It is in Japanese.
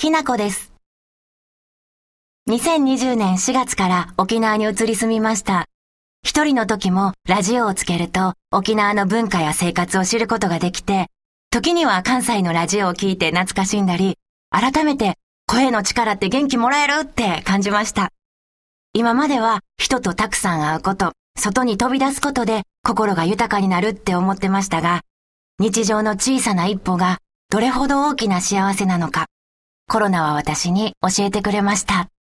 きなこです。2020年4月から沖縄に移り住みました。一人の時もラジオをつけると沖縄の文化や生活を知ることができて、時には関西のラジオを聞いて懐かしんだり、改めて声の力って元気もらえるって感じました。今までは人とたくさん会うこと、外に飛び出すことで心が豊かになるって思ってましたが、日常の小さな一歩がどれほど大きな幸せなのか、コロナは私に教えてくれました。